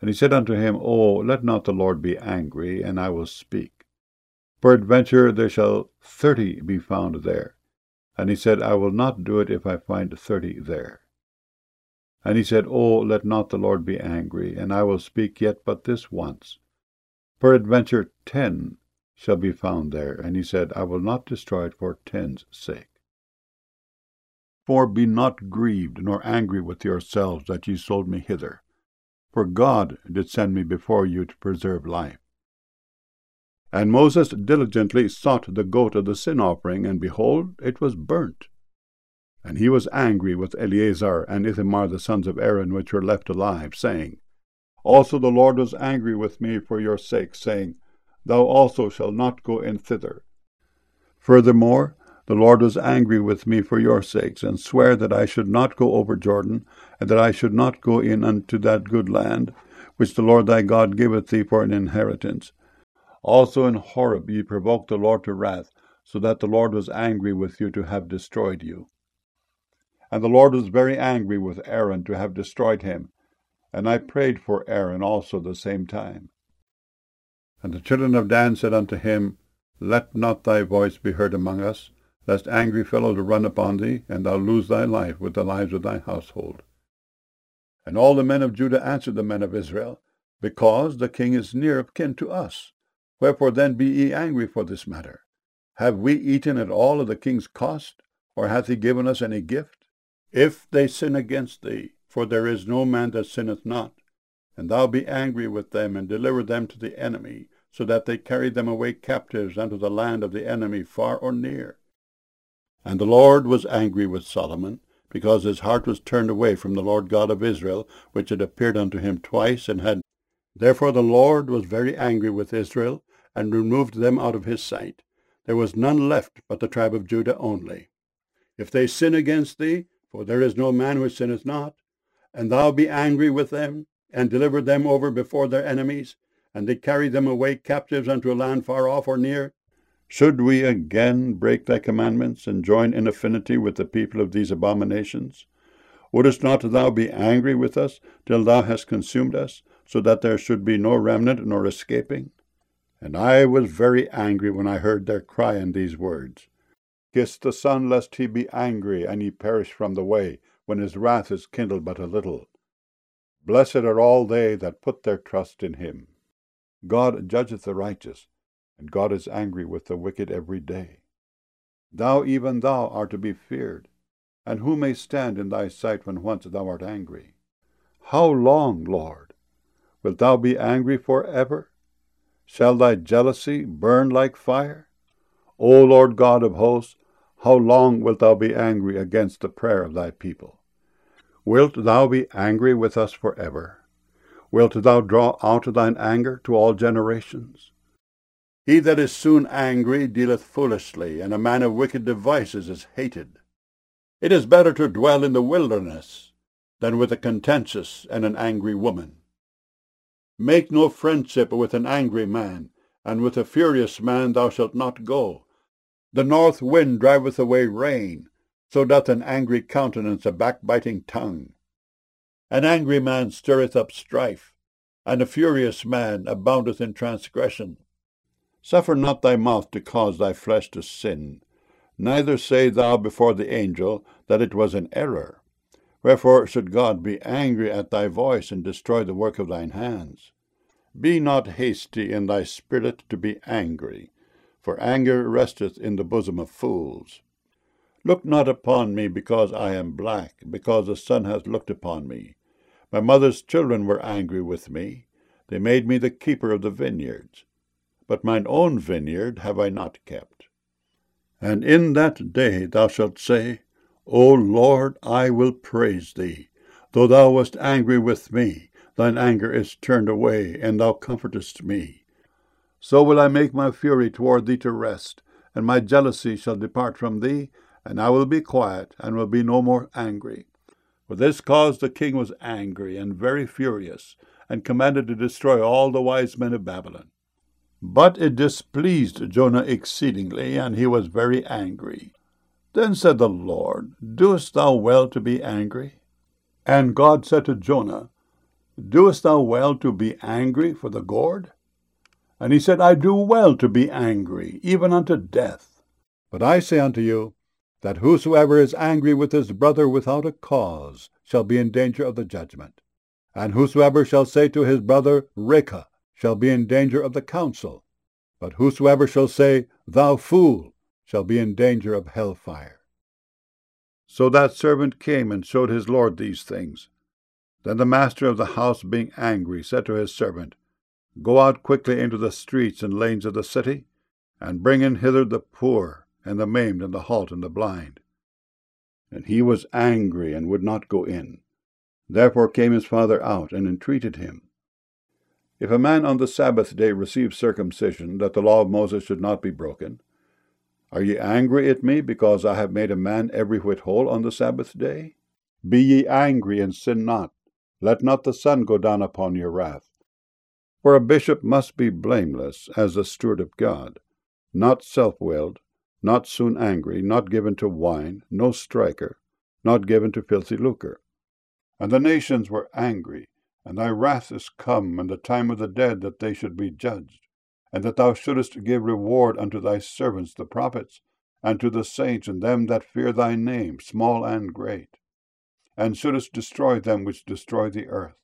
And he said unto him, O, let not the Lord be angry, and I will speak. Peradventure there shall 30 be found there. And he said, I will not do it if I find 30 there. And he said, O, let not the Lord be angry, and I will speak yet but this once. Peradventure 10 shall be found there. And he said, I will not destroy it for 10's sake. For be not grieved nor angry with yourselves that ye sold me hither. For God did send me before you to preserve life. And Moses diligently sought the goat of the sin offering, and behold, it was burnt. And he was angry with Eleazar and Ithamar the sons of Aaron, which were left alive, saying, Also the Lord was angry with me for your sake, saying, Thou also shalt not go in thither. Furthermore, the Lord was angry with me for your sakes, and sware that I should not go over Jordan, and that I should not go in unto that good land, which the Lord thy God giveth thee for an inheritance. Also in Horeb ye provoked the Lord to wrath, so that the Lord was angry with you to have destroyed you. And the Lord was very angry with Aaron to have destroyed him, and I prayed for Aaron also the same time. And the children of Dan said unto him, Let not thy voice be heard among us, lest angry fellows run upon thee, and thou lose thy life with the lives of thy household. And all the men of Judah answered the men of Israel, Because the king is near of kin to us. Wherefore then be ye angry for this matter? Have we eaten at all of the king's cost, or hath he given us any gift? If they sin against thee, for there is no man that sinneth not, and thou be angry with them, and deliver them to the enemy, so that they carry them away captives unto the land of the enemy, far or near. And the Lord was angry with Solomon, because his heart was turned away from the Lord God of Israel, which had appeared unto him twice, and had. Therefore the Lord was very angry with Israel, and removed them out of his sight. There was none left but the tribe of Judah only. If they sin against thee, for there is no man which sinneth not, and thou be angry with them, and deliver them over before their enemies, and they carry them away captives unto a land far off or near, should we again break thy commandments, and join in affinity with the people of these abominations? Wouldest not thou be angry with us till thou hast consumed us, so that there should be no remnant nor escaping? And I was very angry when I heard their cry in these words. Kiss the Son, lest he be angry, and ye perish from the way, when his wrath is kindled but a little. Blessed are all they that put their trust in him. God judgeth the righteous, and God is angry with the wicked every day. Thou, even thou, art to be feared, and who may stand in thy sight when once thou art angry? How long, Lord? Wilt thou be angry for ever? Shall thy jealousy burn like fire? O Lord God of hosts, how long wilt thou be angry against the prayer of thy people? Wilt thou be angry with us forever? Wilt thou draw out thine anger to all generations? He that is soon angry dealeth foolishly, and a man of wicked devices is hated. It is better to dwell in the wilderness than with a contentious and an angry woman. Make no friendship with an angry man, and with a furious man thou shalt not go. The north wind driveth away rain, so doth an angry countenance a backbiting tongue. An angry man stirreth up strife, and a furious man aboundeth in transgression. Suffer not thy mouth to cause thy flesh to sin, neither say thou before the angel that it was an error. Wherefore should God be angry at thy voice, and destroy the work of thine hands? Be not hasty in thy spirit to be angry, for anger resteth in the bosom of fools. Look not upon me because I am black, because the sun hath looked upon me. My mother's children were angry with me. They made me the keeper of the vineyards. But mine own vineyard have I not kept. And in that day thou shalt say, O Lord, I will praise thee. Though thou wast angry with me, thine anger is turned away, and thou comfortest me. So will I make my fury toward thee to rest, and my jealousy shall depart from thee, and I will be quiet, and will be no more angry. For this cause the king was angry, and very furious, and commanded to destroy all the wise men of Babylon. But it displeased Jonah exceedingly, and he was very angry. Then said the Lord, Doest thou well to be angry? And God said to Jonah, Doest thou well to be angry for the gourd? And he said, I do well to be angry, even unto death. But I say unto you, that whosoever is angry with his brother without a cause shall be in danger of the judgment. And whosoever shall say to his brother, Raca, shall be in danger of the council. But whosoever shall say, Thou fool, shall be in danger of hell fire. So that servant came and showed his lord these things. Then the master of the house, being angry, said to his servant, Go out quickly into the streets and lanes of the city, and bring in hither the poor, and the maimed, and the halt, and the blind. And he was angry, and would not go in. Therefore came his father out, and entreated him. If a man on the Sabbath day receive circumcision, that the law of Moses should not be broken, are ye angry at me, because I have made a man every whit whole on the Sabbath day? Be ye angry, and sin not. Let not the sun go down upon your wrath. For a bishop must be blameless, as the steward of God, not self-willed, not soon angry, not given to wine, no striker, not given to filthy lucre. And the nations were angry, and thy wrath is come, and the time of the dead, that they should be judged, and that thou shouldest give reward unto thy servants the prophets, and to the saints and them that fear thy name, small and great, and shouldest destroy them which destroy the earth.